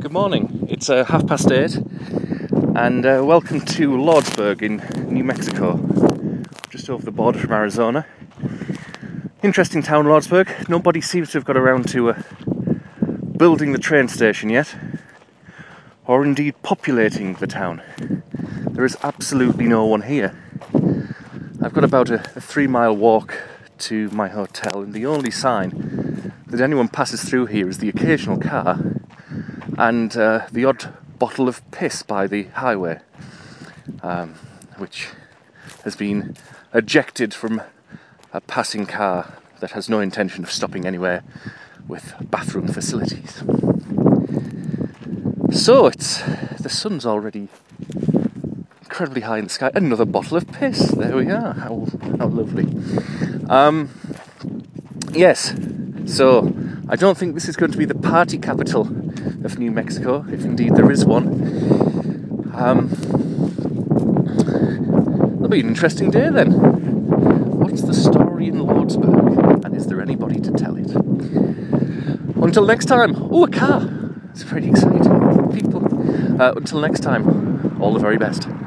Good morning. It's 8:30 and welcome to Lordsburg in New Mexico, just over the border from Arizona. Interesting town, Lordsburg. Nobody seems to have got around to building the train station yet, or indeed populating the town. There is absolutely no one here. I've got about a 3-mile walk to my hotel, and the only sign that anyone passes through here is the occasional car and the odd bottle of piss by the highway, which has been ejected from a passing car that has no intention of stopping anywhere with bathroom facilities. So the sun's already incredibly high in the sky. Another bottle of piss. There we are. How lovely. Yes. So I don't think this is going to be the party capital of New Mexico, if indeed there is one. It'll be an interesting day then. What's the story in Lordsburg, and is there anybody to tell it? Until next time. Oh, a car. It's very exciting. People. Until next time, all the very best.